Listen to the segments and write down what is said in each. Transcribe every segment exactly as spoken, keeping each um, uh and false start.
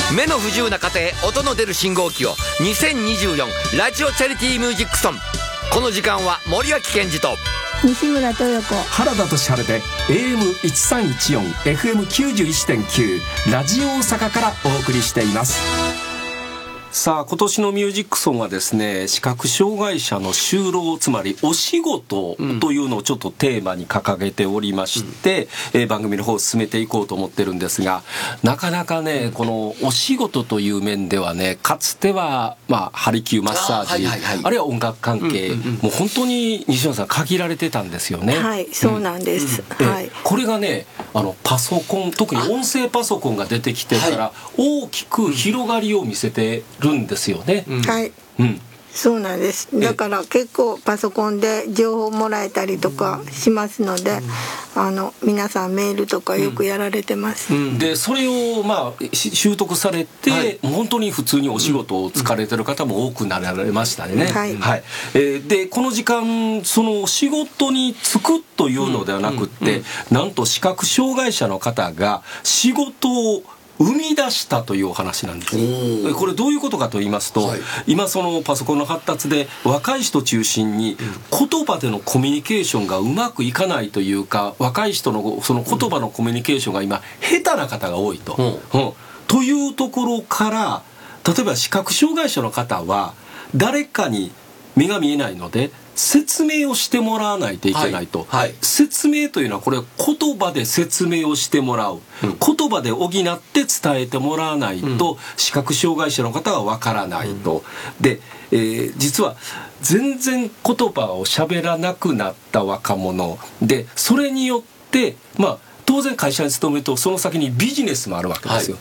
目の不自由な方へ音の出る信号機をにせんにじゅうよんラジオチャリティーミュージックソン。この時間は森脇健児と西村豊子、 原田俊晴で エーエムせんさんじゅうよん エフエムきゅうじゅういってんきゅう ラジオ大阪からお送りしています。さあ、今年のミュージックソンはですね、視覚障害者の就労、つまりお仕事というのをちょっとテーマに掲げておりまして、うん、えー、番組の方を進めていこうと思ってるんですが、なかなかね、このお仕事という面ではね、かつてはまあハリキューマッサージ、あ、はいはいはい、あるいは音楽関係、うんうんうん、もう本当に西野さん限られてたんですよね。 はい、そうなんです、うんうん、はい、 これがね、あのパソコン、特に音声パソコンが出てきてから大きく広がりを見せてるんですよね。 うん、はい、うん、そうなんです。だから結構パソコンで情報もらえたりとかしますので、うん、あの皆さんメールとかよくやられてます、 うんうん、でそれをまあ習得されて、はい、本当に普通にお仕事を疲れてる方も多くなられましたね、うん、はい、はい、えー、でこの時間その仕事に就くというのではなくって、うんうんうん、なんと視覚障害者の方が仕事を生み出したというお話なんです。これどういうことかと言いますと、はい、今そのパソコンの発達で若い人中心に言葉でのコミュニケーションがうまくいかないというか、若い人のその言葉のコミュニケーションが今下手な方が多いと、うんうん、というところから、例えば視覚障害者の方は誰かに目が見えないので説明をしてもらわないといけないと、はいはい、説明というのはこれ言葉で説明をしてもらう、うん、言葉で補って伝えてもらわないと、うん、視覚障害者の方はわからないと、うん、で、えー、実は全然言葉を喋らなくなった若者で、それによって、まあ、当然会社に勤めるとその先にビジネスもあるわけですよ、はい、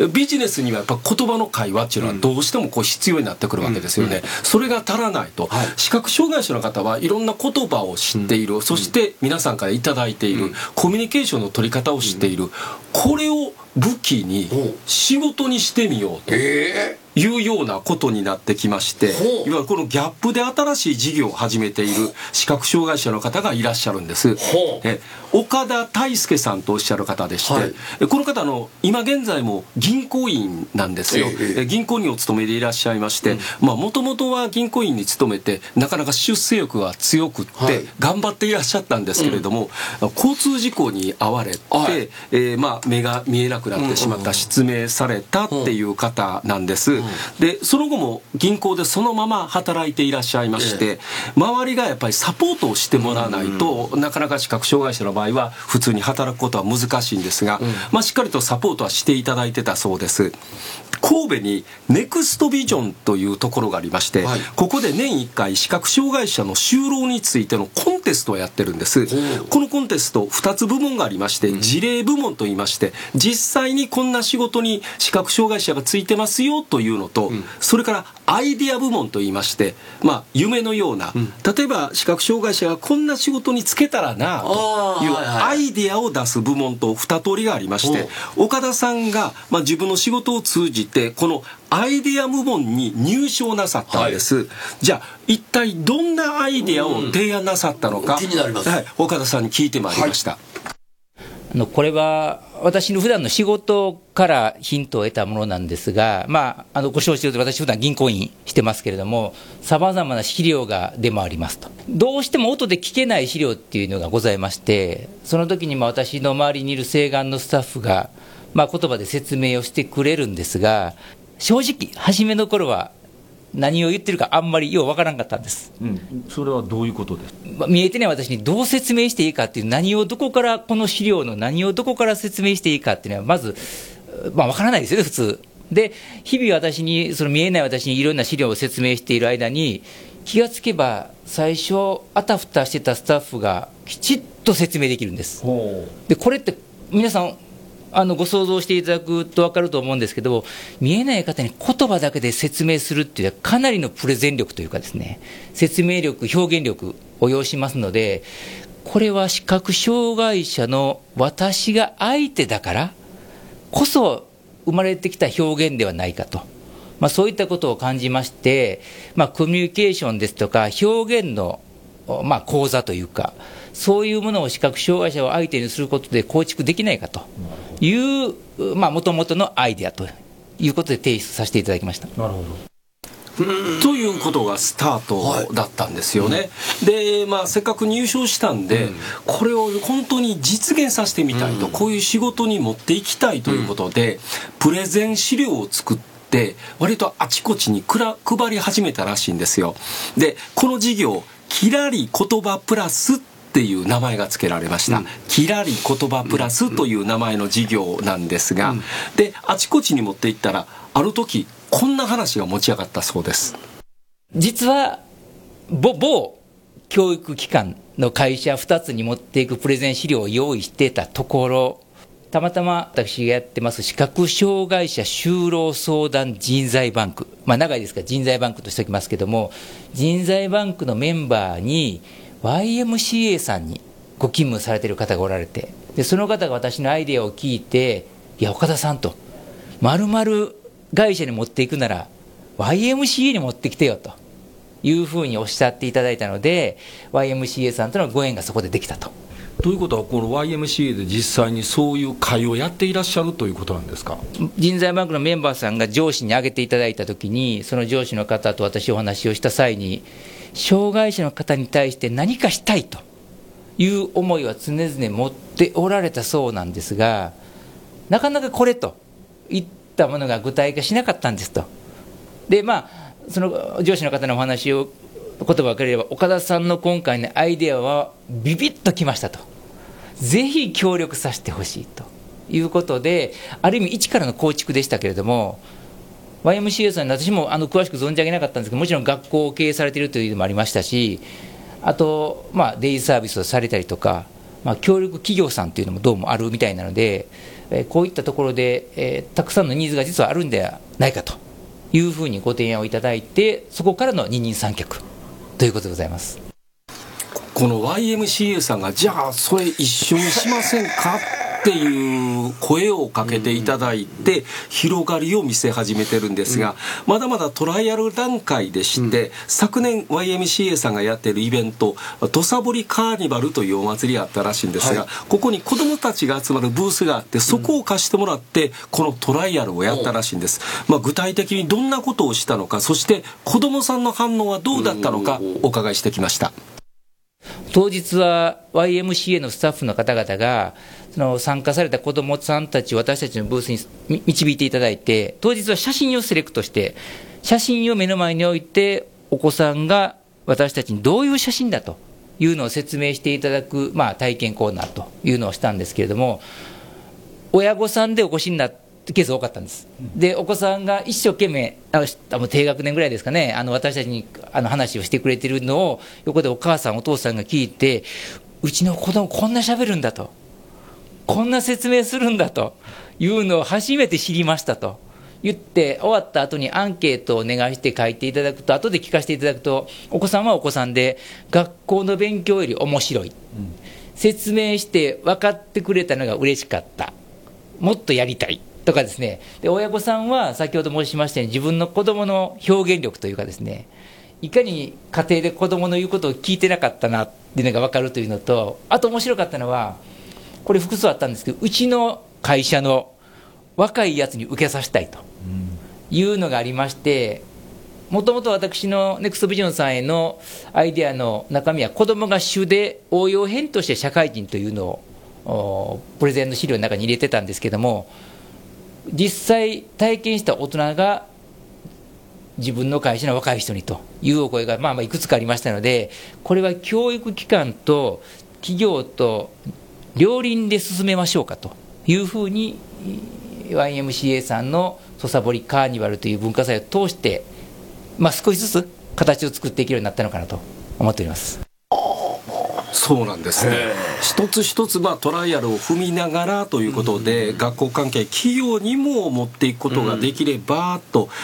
ビジネスにはやっぱ言葉の会話っていうのはどうしてもこう必要になってくるわけですよね、うんうん、それが足らないと、はい、視覚障害者の方はいろんな言葉を知っている、うん、そして皆さんからいただいている、うん、コミュニケーションの取り方を知っている、うん、これを武器に仕事にしてみようと、えーいうようなことになってきまして、いわゆるこのギャップで新しい事業を始めている視覚障害者の方がいらっしゃるんです。え岡田大輔さんとおっしゃる方でして、はい、この方の今現在も銀行員なんですよ、ええ、銀行にお勤めでいらっしゃいまして、もともとは銀行員に勤めてなかなか出世欲が強くって、はい、頑張っていらっしゃったんですけれども、うん、交通事故に遭われて、はい、えーまあ、目が見えなくなってしまった、失明されたっていう方なんです、うんうん、でその後も銀行でそのまま働いていらっしゃいまして、ええ、周りがやっぱりサポートをしてもらわないと、うん、なかなか視覚障害者の場合は普通に働くことは難しいんですが、うん、まあ、しっかりとサポートはしていただいてたそうです。神戸にネクストビジョンというところがありまして、はい、ここで年いっかい視覚障害者の就労についてのコンテストをやってるんです。このコンテストふたつ部門がありまして、事例部門といいまして実際にこんな仕事に視覚障害者がついてますよというのと、うん、それからアイディア部門といいまして、まあ、夢のような、うん、例えば視覚障害者がこんな仕事に就けたらなというアイディアを出す部門とに通りがありまして、岡田さんが、まあ、自分の仕事を通じてこのアイディア部門に入賞なさったんです、はい、じゃあ一体どんなアイディアを提案なさったのか、うん、気になります、はい、岡田さんに聞いてまいりました、はい、 あのこれは私の普段の仕事からヒントを得たものなんですが、まあ、あのご承知のとおり私普段銀行員してますけれども、さまざまな資料が出回りますと、どうしても音で聞けない資料っていうのがございまして、その時にも私の周りにいる請願のスタッフが、まあ、言葉で説明をしてくれるんですが、正直初めの頃は何を言ってるかあんまりようわからんかったんです、 うん、それはどういうことですか。 まあ、見えてない私にどう説明していいかっていう、何をどこからこの資料の何をどこから説明していいかっていうのはまず、まあ、わからないですよね普通で。日々私にその見えない私にいろんな資料を説明している間に気がつけば最初あたふたしてたスタッフがきちっと説明できるんです。でこれって皆さんあのご想像していただくと分かると思うんですけど、見えない方に言葉だけで説明するっていうのはかなりのプレゼン力というかですね、説明力表現力を要しますので、これは視覚障害者の私が相手だからこそ生まれてきた表現ではないかと、まあ、そういったことを感じまして、まあ、コミュニケーションですとか表現の、まあ、講座というか、そういうものを視覚障害者を相手にすることで構築できないかという、まあ、元々のアイデアということで提出させていただきました。 なるほど。ということがスタートだったんですよね、はい、で、まあ、せっかく入賞したんで、うん、これを本当に実現させてみたいと、うん、こういう仕事に持っていきたいということで、うん、プレゼン資料を作って割とあちこちに配り始めたらしいんですよ。でこの事業キラリ言葉プラスっていう名前が付けられました、うん、キラリ言葉プラスという名前の事業なんですが、うん、であちこちに持っていったらある時こんな話が持ち上がったそうです。 実は某、某教育機関の会社ふたつに持っていくプレゼン資料を用意してたところ、たまたま私がやってます視覚障害者就労相談人材バンク、まあ長いですから人材バンクとしておきますけども、人材バンクのメンバーに ワイエムシーエー さんにご勤務されている方がおられて、でその方が私のアイデアを聞いて、いや岡田さんと丸々会社に持っていくなら ワイエムシーエー に持ってきてよというふうにおっしゃっていただいたので、 ワイエムシーエー さんとのご縁がそこでできたと。 ということはこの ワイエムシーエー で実際にそういう会をやっていらっしゃるということなんですか。 人材バンクのメンバーさんが上司に挙げていただいたときに、その上司の方と私お話をした際に、障害者の方に対して何かしたいという思いは常々持っておられたそうなんですが、なかなかこれといったものが具体化しなかったんですと。でまあその上司の方のお話を言葉を借りれば、岡田さんの今回のアイデアはビビッときましたと、ぜひ協力させてほしいということで、ある意味一からの構築でしたけれども、 ワイエムシーエー さんに私もあの詳しく存じ上げなかったんですけど、もちろん学校を経営されているというのもありましたし、あと、まあ、デイサービスをされたりとか、まあ、協力企業さんというのもどうもあるみたいなので、えー、こういったところで、えー、たくさんのニーズが実はあるんではないかというふうにご提案をいただいて、そこからの二人三脚ということでございます。 この ワイエムシーエー さんがじゃあそれ一緒にしませんかっていう声をかけていただいて広がりを見せ始めてるんですが、まだまだトライアル段階でして、昨年 ワイエムシーエー さんがやってるイベント土佐堀カーニバルというお祭りがあったらしいんですが、ここに子どもたちが集まるブースがあって、そこを貸してもらってこのトライアルをやったらしいんです。まあ具体的にどんなことをしたのか、そして子どもさんの反応はどうだったのかお伺いしてきました。 当日は ワイエムシーエー のスタッフの方々がその参加された子どもさんたちを私たちのブースに導いていただいて、当日は写真をセレクトして、写真を目の前に置いてお子さんが私たちにどういう写真だというのを説明していただく、まあ、体験コーナーというのをしたんですけれども、親御さんでお越しになってケース多かったんです。でお子さんが一生懸命、あの低学年ぐらいですかね、あの私たちにあの話をしてくれてるのを横でお母さんお父さんが聞いて、うちの子供こんな喋るんだと、こんな説明するんだというのを初めて知りましたと言って、終わった後にアンケートをお願いして書いていただくと、後で聞かせていただくと、お子さんはお子さんで学校の勉強より面白い、うん、説明して分かってくれたのが嬉しかった、もっとやりたいとかですね。で親御さんは先ほど申しましたように、自分の子どもの表現力というかですね、いかに家庭で子どもの言うことを聞いてなかったなっていうのが分かるというのと、あと面白かったのは、これ複数あったんですけど、うちの会社の若いやつに受けさせたいというのがありまして、もともと私のネクストビジョンさんへのアイデアの中身は、子どもが主で応用編として社会人というのをプレゼンの資料の中に入れてたんですけども、実際体験した大人が自分の会社の若い人にというお声がまあまあいくつかありましたので、これは教育機関と企業と両輪で進めましょうかというふうに ワイエムシーエー さんの土佐堀カーニバルという文化祭を通して、まあ、少しずつ形を作っていけるようになったのかなと思っております。 そうなんですね。一つ一つまあトライアルを踏みながらということで、学校関係企業にも持っていくことができればと、そのため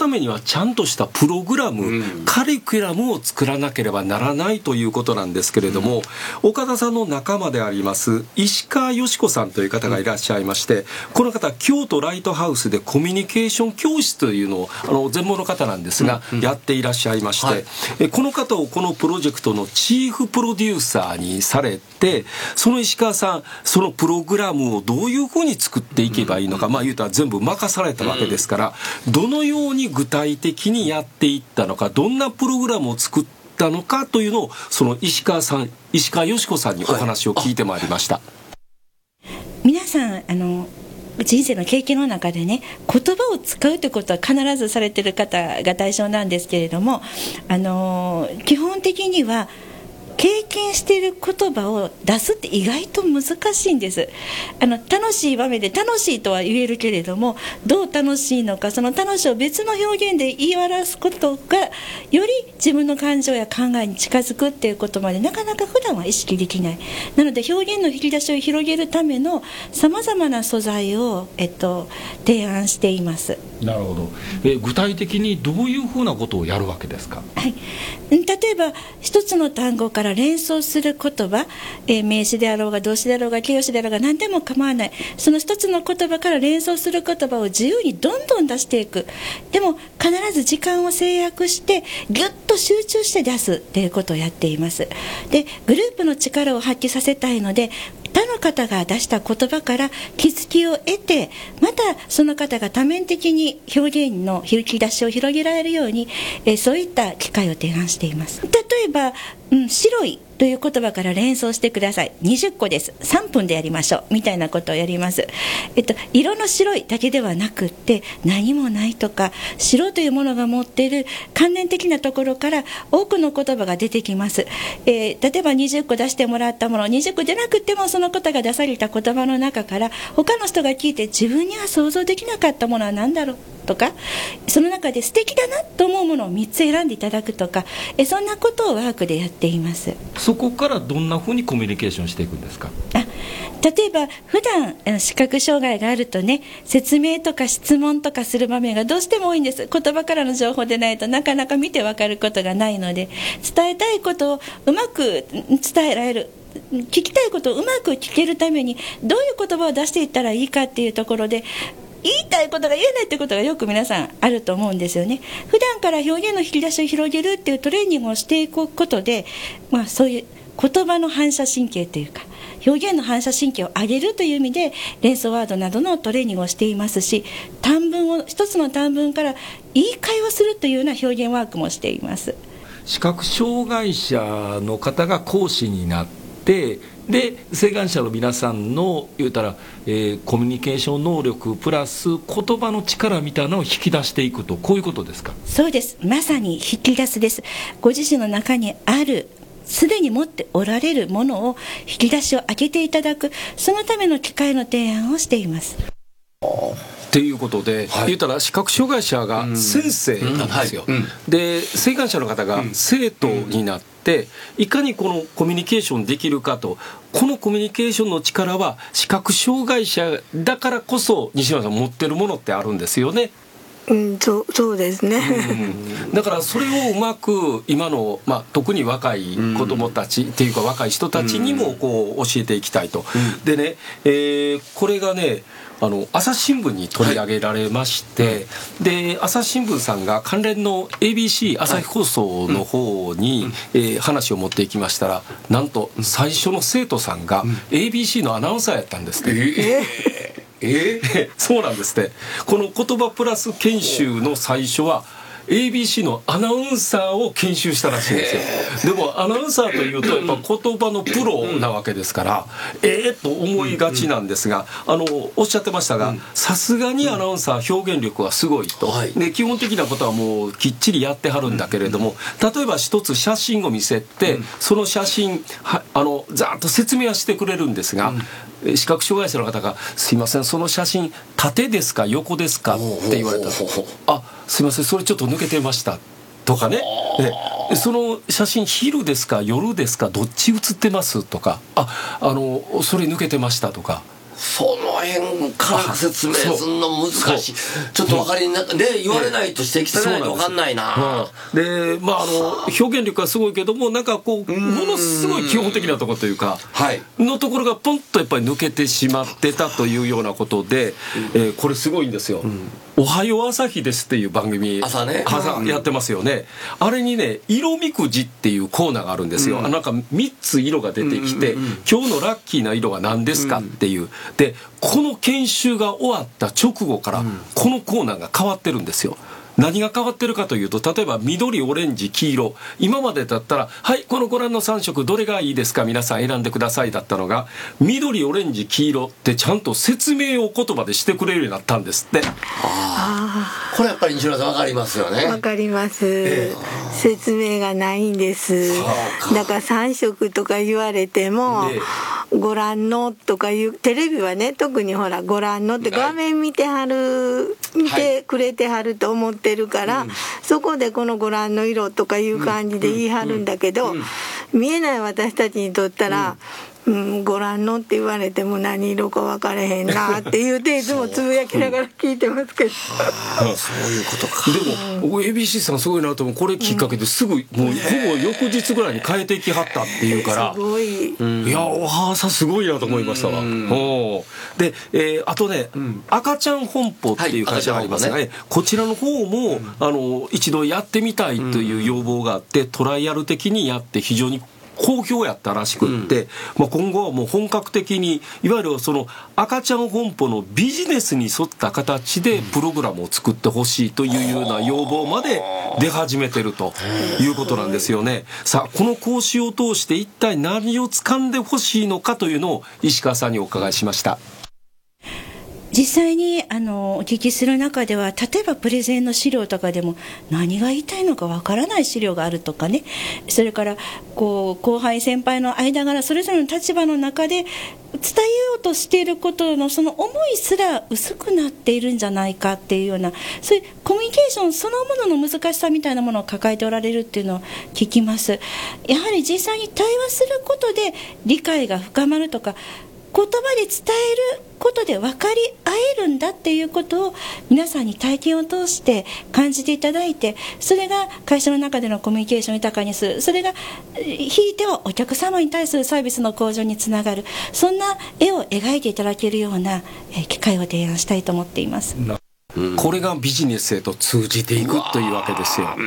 ためにはちゃんとしたプログラム、うん、カリキュラムを作らなければならないということなんですけれども、うん、岡田さんの仲間であります石川よし子さんという方がいらっしゃいまして、この方京都ライトハウスでコミュニケーション教室というのをあの全盲の方なんですが、うんうん、やっていらっしゃいまして、はい、えこの方をこのプロジェクトのチーフプロデューサーにされて、その石川さんそのプログラムをどういうふうに作っていけばいいのか、まあ言うたら全部任されたわけですから、どのように具体的にやっていったのか、どんなプログラムを作ったのかというのをその石川さん石川よし子さんにお話を聞いてまいりました。はい、 皆さんあの人生の経験の中でね、言葉を使うということは必ずされている方が対象なんですけれども、あの基本的には経験している言葉を出すって意外と難しいんです。あの楽しい場面で楽しいとは言えるけれども、どう楽しいのか、その楽しいを別の表現で言い表すことがより自分の感情や考えに近づくっていうことまでなかなか普段は意識できない。なので表現の引き出しを広げるためのさまざまな素材を、えっと、提案しています。 なるほど。え具体的にどういうふうなことをやるわけですか？ はい、例えば一つの単語から連想する言葉、えー、名詞であろうが動詞であろうが形容詞であろうが何でも構わない。その一つの言葉から連想する言葉を自由にどんどん出していく。でも必ず時間を制約してギュッと集中して出すっていうことをやっています。でグループの力を発揮させたいので、他の方が出した言葉から気づきを得て、またその方が多面的に表現の引き出しを広げられるように、えー、そういった機会を提案しています。例えば、うん、白いという言葉から連想してください。にじゅっこです。さんぷんでやりましょうみたいなことをやります。えっと、色の白いだけではなくって、何もないとか白というものが持っている関連的なところから多くの言葉が出てきます。えー、例えばにじゅっこ出してもらったもの、にじゅっこじゃなくてもその方が出された言葉の中から他の人が聞いて自分には想像できなかったものは何だろうとか、その中で素敵だなと思うものをみっつ選んでいただくとか、えそんなことをワークでやっています。 そこからどんなふうにコミュニケーションしていくんですか？ あ例えば普段視覚障害があるとね、説明とか質問とかする場面がどうしても多いんです。言葉からの情報でないとなかなか見て分かることがないので、伝えたいことをうまく伝えられる、聞きたいことをうまく聞けるためにどういう言葉を出していったらいいかっていうところで、言いたいことが言えないってことがよく皆さんあると思うんですよね。普段から表現の引き出しを広げるっていうトレーニングをしていくことで、まあ、そういう言葉の反射神経というか表現の反射神経を上げるという意味で連想ワードなどのトレーニングをしていますし、短文を一つの短文から言い換えをするというような表現ワークもしています。 視覚障害者の方が講師になって、で晴眼者の皆さんの言うたら、えー、コミュニケーション能力プラス言葉の力みたいなのを引き出していくと、こういうことですか？ そうです。まさに引き出すです。ご自身の中にあるすでに持っておられるものを引き出しを開けていただく、そのための機会の提案をしています。 ということで、はい、言うたら視覚障害者が先生なんですよ、うんうんはいうん、で晴眼者の方が生徒になって、うん、いかにこのコミュニケーションできるかと、このコミュニケーションの力は視覚障害者だからこそ西村さん持ってるものってあるんですよね。 うん、そう、そうですね、 うん、だからそれをうまく今の、まあ、特に若い子どもたち、うん、っていうか若い人たちにもこう教えていきたいと、うん、でね、えー、これがねあの朝日新聞に取り上げられまして、はい、で朝日新聞さんが関連の エービーシー 朝日放送の方に、はいえー、話を持っていきましたら、なんと最初の生徒さんが エービーシー のアナウンサーやったんですって、えーえー、そうなんですね。この言葉プラス研修の最初は エービーシー のアナウンサーを研修したらしいんですよ。でもアナウンサーというとやっぱ言葉のプロなわけですから、えーと思いがちなんですが、あのおっしゃってましたが、さすがにアナウンサー表現力はすごいと、で基本的なことはもうきっちりやってはるんだけれども、例えば一つ写真を見せて、その写真はあのざーっと説明はしてくれるんですが、視覚障害者の方がすいませんその写真縦ですか横ですかって言われたら、あすいませんそれちょっと抜けてましたとかね、でその写真昼ですか夜ですかどっち写ってますとか、ああのそれ抜けてましたとか、 その辺から説明するの難しい。ちょっと分かりなで言われないと指摘されないと分かんないな。 で、まあ、あの表現力はすごいけども、なんかこうものすごい基本的なところというか、はい、のところがポンとやっぱり抜けてしまってたというようなことで、えー、これすごいんですよ。うん、おはよう朝日ですっていう番組朝ね、 朝やってますよね。あれにね、色みくじっていうコーナーがあるんですよ。うん、なんかみっつ色が出てきて、うんうんうん、今日のラッキーな色は何ですかっていう。で、この研修が終わった直後からこのコーナーが変わってるんですよ。何が変わってるかというと、例えば緑、オレンジ、黄色、今までだったらはいこのご覧のさん色どれがいいですか皆さん選んでくださいだったのが、緑、オレンジ、黄色ってちゃんと説明を言葉でしてくれるようになったんですって。 あこれやっぱり西村さん分かりますよね。 分かります、えー、説明がないんです。だからさん色とか言われても、ね、ご覧のとかいうテレビはね、特にほらご覧のって画面見てはる、はい、見てくれてはると思ってるから、はい、そこでこのご覧の色とかいう感じで言い張るんだけど、うんうんうん、見えない私たちにとったら、うんうん、ご覧のって言われても何色か分かれへんなって言うていつもつぶやきながら聞いてますけどそういうことか。 でも エービーシー さんすごいなと思う。これきっかけですぐ、うん、もうほぼ翌日ぐらいに変えてきはったっていうから、 すごい、 うん、いやおはーさすごいなと思いましたわ。うん、おで、えー、あとね、うん、赤ちゃん本舗っていう会社がありますが、ね、はい、こちらの方も、うん、あの一度やってみたいという要望があって、うん、トライアル的にやって非常に好評やったらしくって、うん、まあ、今後はもう本格的にいわゆるその赤ちゃん本舗のビジネスに沿った形でプログラムを作ってほしいというような要望まで出始めてるということなんですよね。さあこの講習を通して一体何を掴んでほしいのかというのを石川さんにお伺いしました。 実際にあのお聞きする中では、例えばプレゼンの資料とかでも何が言いたいのかわからない資料があるとかね、それからこう後輩先輩の間柄それぞれの立場の中で伝えようとしていることのその思いすら薄くなっているんじゃないかっていうような、そういうコミュニケーションそのものの難しさみたいなものを抱えておられるっていうのを聞きます。やはり実際に対話することで理解が深まるとか、言葉で伝えることで分かり合えるんだっていうことを皆さんに体験を通して感じていただいて、それが会社の中でのコミュニケーションを豊かにする、それがひいてはお客様に対するサービスの向上につながる、そんな絵を描いていただけるような機会を提案したいと思っています。 これがビジネスへと通じていくというわけですよ。うん、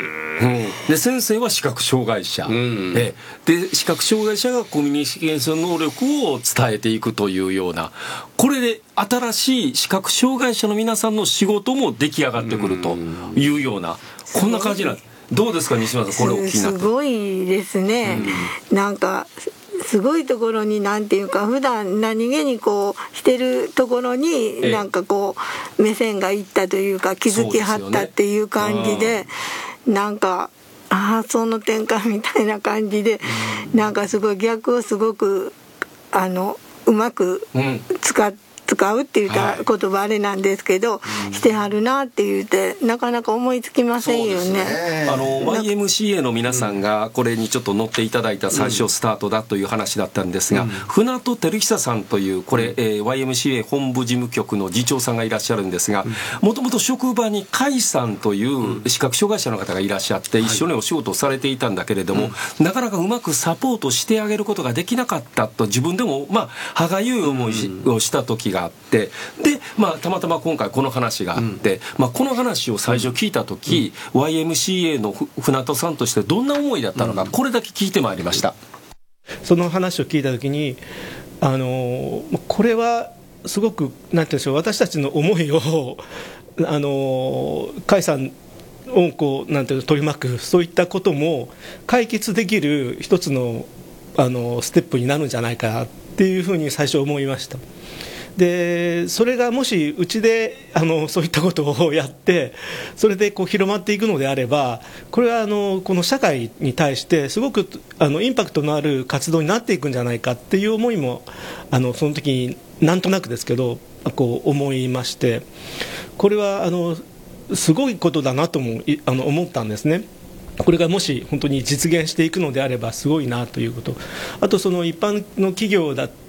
で先生は視覚障害者、うん、で視覚障害者がコミュニケーション能力を伝えていくというような、これで新しい視覚障害者の皆さんの仕事も出来上がってくるというような、こんな感じなんです。どうですか西村さん、これお聞きになって。 すごいですね、うん、なんかすごいところになんていうか、普段何気にこうしてるところになんかこう目線がいったというか、気づきはったっていう感じで、なんかああその転換みたいな感じで、なんかすごい逆をすごくあのうまく使って、使うって言った言葉あれなんですけど、はい、してはるなって言ってなかなか思いつきませんよね。 あの ワイエムシーエー の皆さんがこれにちょっと乗っていただいた最初スタートだという話だったんですが、うん、船戸照久さんというこれ、えー、ワイエムシーエー 本部事務局の次長さんがいらっしゃるんですが、もともと職場に甲斐さんという視覚障害者の方がいらっしゃって一緒にお仕事をされていたんだけれども、はい、なかなかうまくサポートしてあげることができなかったと自分でもまあ歯がゆい思いをした時があって、で、まあ、たまたま今回この話があって、うん、まあ、この話を最初聞いた時、うん、ワイエムシーエー の船戸さんとしてどんな思いだったのか、うん、これだけ聞いてまいりました。 その話を聞いた時に、あのこれはすごくなんて言うんでしょう、私たちの思いをあの甲斐さんをこうなんていうの取り巻く、そういったことも解決できる一つのあのステップになるんじゃないかっていうふうに最初思いました。でそれがもしうちであのそういったことをやって、それでこう広まっていくのであれば、これはあのこの社会に対してすごくあのインパクトのある活動になっていくんじゃないかっていう思いもあのその時になんとなくですけどこう思いまして、これはあのすごいことだなともあの思ったんですね。これがもし本当に実現していくのであればすごいなということ、あとその一般の企業だっ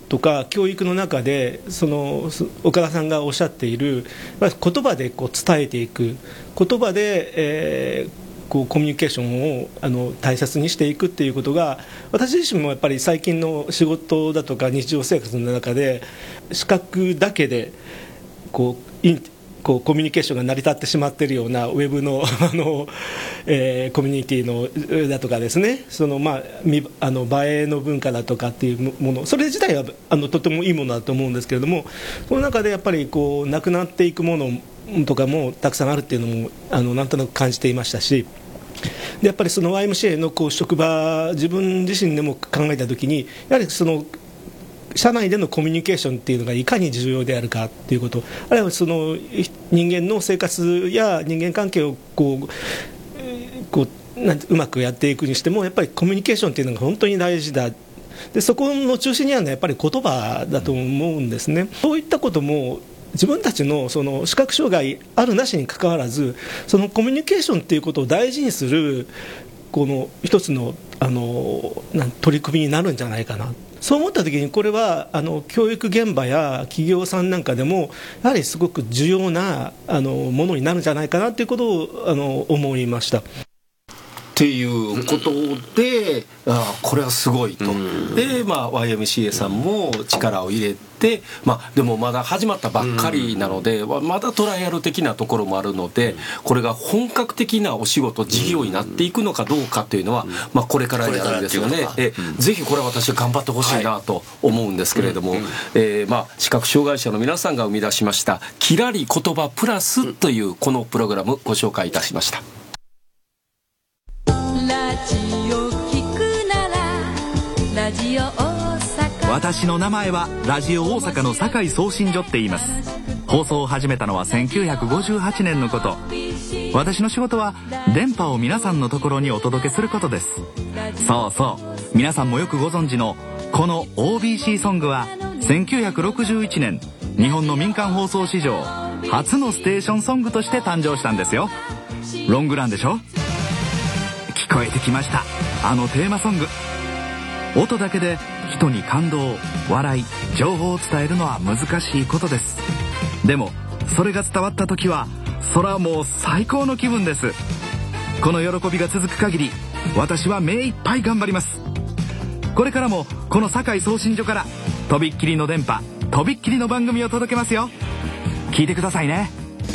とか教育の中でその岡田さんがおっしゃっている言葉でこう伝えていく、言葉で、えーこうコミュニケーションをあの大切にしていくっていうことが、私自身もやっぱり最近の仕事だとか日常生活の中で視覚だけでこうインこうコミュニケーションが成り立ってしまっているようなウェブのあの、えー、コミュニティのだとかですね、その、まあ、あの映えの文化だとかっていうもの、それ自体はあのとてもいいものだと思うんですけれども、その中でやっぱりこうなくなっていくものとかもたくさんあるっていうのもあのなんとなく感じていましたし、でやっぱりその ワイエムシーエー のこう職場、自分自身でも考えたときに、やはりその社内でのコミュニケーションっていうのがいかに重要であるかということ、あるいはその人間の生活や人間関係をこうこうなんうまくやっていくにしても、やっぱりコミュニケーションっていうのが本当に大事だ。でそこの中心にあるのはやっぱり言葉だと思うんですね。そういったことも自分たち の, その視覚障害あるなしにかかわらず、そのコミュニケーションということを大事にするこの一つ の, あのなん取り組みになるんじゃないかな。そう思ったときに、これはあの教育現場や企業さんなんかでもやはりすごく重要なあのものになるんじゃないかなということをあの思いました。 っていうことで、あこれはすごいと、うん、で、まあ、ワイエムシーエー さんも力を入れて、まあ、でもまだ始まったばっかりなので、うん、まだトライアル的なところもあるので、これが本格的なお仕事事業になっていくのかどうかというのは、まあ、これからやるんですよね。え、うん、ぜひこれは私は頑張ってほしいなと思うんですけれども、はい、えーまあ、視覚障害者の皆さんが生み出しましたキラリ言葉プラスというこのプログラムご紹介いたしました。 私の名前はラジオ大阪の堺送信所って言います。放送を始めたのはせんきゅうひゃくごじゅうはちねんのこと。私の仕事は電波を皆さんのところにお届けすることです。そうそう、皆さんもよくご存知のこの オービーシー ソングはせんきゅうひゃくろくじゅういちねん日本の民間放送史上初のステーションソングとして誕生したんですよ。ロングランでしょ。聞こえてきました、あのテーマソング。音だけで人に感動、笑い、情報を伝えるのは難しいことです。でもそれが伝わった時はそれはもう最高の気分です。この喜びが続く限り私は目いっぱい頑張ります。これからもこの堺送信所からとびっきりの電波、とびっきりの番組を届けますよ。聞いてくださいね。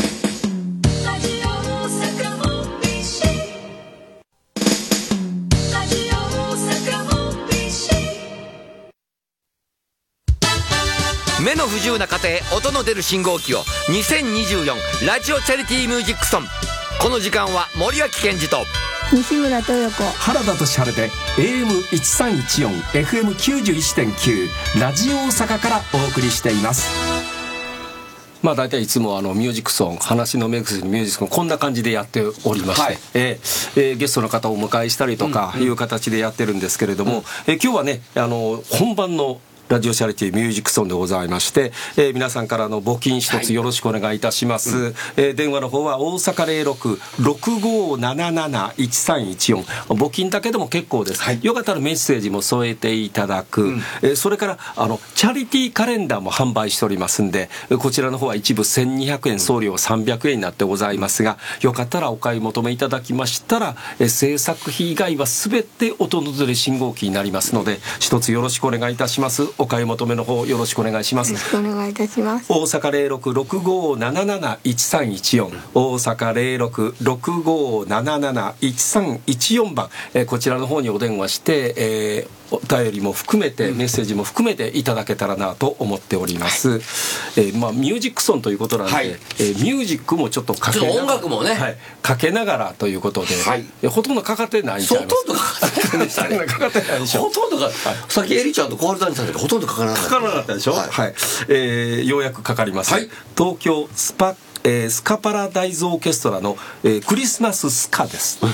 目の不自由な方へ音の出る信号機をにせんにじゅうよんラジオチャリティーミュージックソン。この時間は森脇健児と西村豊子、 原田俊晴で エーエムせんさんじゅういちよん エフエムきゅうじゅういってんきゅう ラジオ大阪からお送りしています。まあ大体いつもあのミュージックソン、話のメイクスのミュージックソンこんな感じでやっておりまして、はい、えーえー、ゲストの方をお迎えしたりとかいう形でやってるんですけれども、うんうん、えー、今日はね、あの本番のラジオチャリティーミュージックソンでございまして、えー、皆さんからの募金一つよろしくお願いいたします、はい、うん、えー、電話の方は大阪 ゼロろく ろくごーなななな いちさんいちよん、募金だけでも結構です、はい、よかったらメッセージも添えていただく、うん、えー、それからあのチャリティーカレンダーも販売しておりますんで、こちらの方は一部せんにひゃくえん、送料さんびゃくえんになってございますが、よかったらお買い求めいただきましたら、えー、制作費以外は全て音の出る信号機になりますので、一つよろしくお願いいたします。お買い求めの方よろしくお願いします。 よろしくお願いいたします。 大阪 ゼロろく ろくごーなななな いちさんいちよん、大阪 ゼロろく ろくごーなななな いちさんいちよん 番、えー、こちらの方にお電話して、えー、お便りも含めてメッセージも含めていただけたらなと思っております、はい、えーまあ、ミュージックソンということなんで、はい、えー、ミュージックもちょっとかけながら、 音楽もね、はい、 かけながらということで、はい、えー、ほとんどかかってないんちゃいます。 ほとんどかかってないでしたねかかってないでしょ。 ほとんどか、はい、さっきエリちゃんと小春谷さんでほとんどかからなかった。 かからなかったでしょ、はい、はい、えー、ようやくかかります、はい、東京スパ、えー、スカパラダイズオーケストラの、えー、クリスマススカです、はい。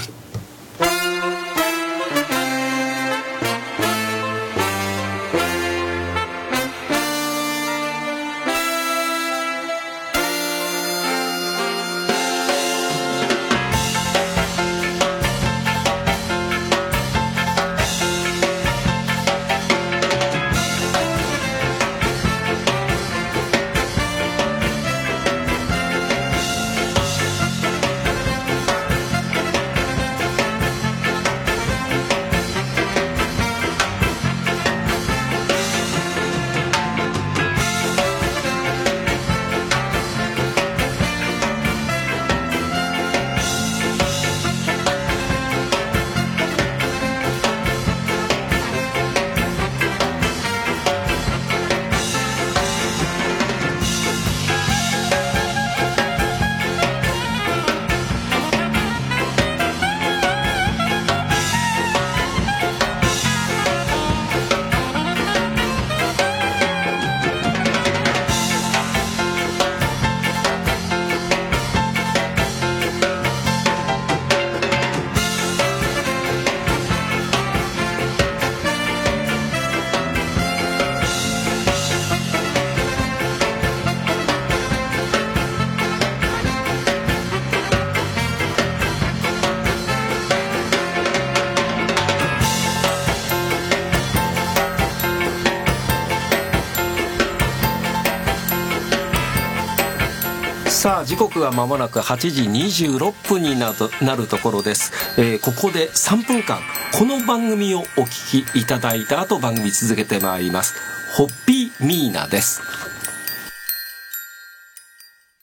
さあ時刻は間もなくはちじにじゅうろっぷんになると、なるところです、えー、ここでさんぷんかんこの番組をお聞きいただいた後番組続けてまいります。ホッピーミーナです。